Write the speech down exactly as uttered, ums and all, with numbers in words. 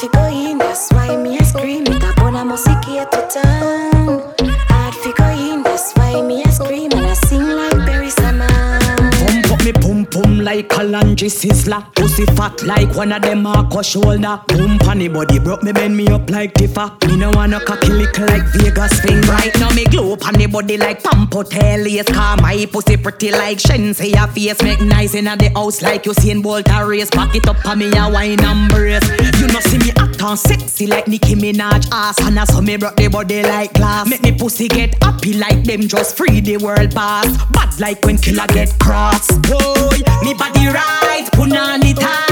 fi go in, that's why me a scream. It a bun a musiki to town. Hard fi go in, that's why me a scream. And I sing like Barry Saman. Pump up me pum pum like Kalanji Sizzla. Pussy fat like one of them Marco shoulder. Boom panny body broke me bend me up like Tifa. Me no wanna cocky lick like Vegas thing. Right now me glow panny body like Pampotel. Yes, car my pussy pretty like Shen. Say your face make nice in the house like you seen Bolt a race. Pack it up on me a wine and brace. You know see me act on sexy like Nicki Minaj ass. And I saw me broke the body like glass. Make me pussy get happy like them just free the world pass. Bad like when killer get cross. Boy, me body right, put on it high.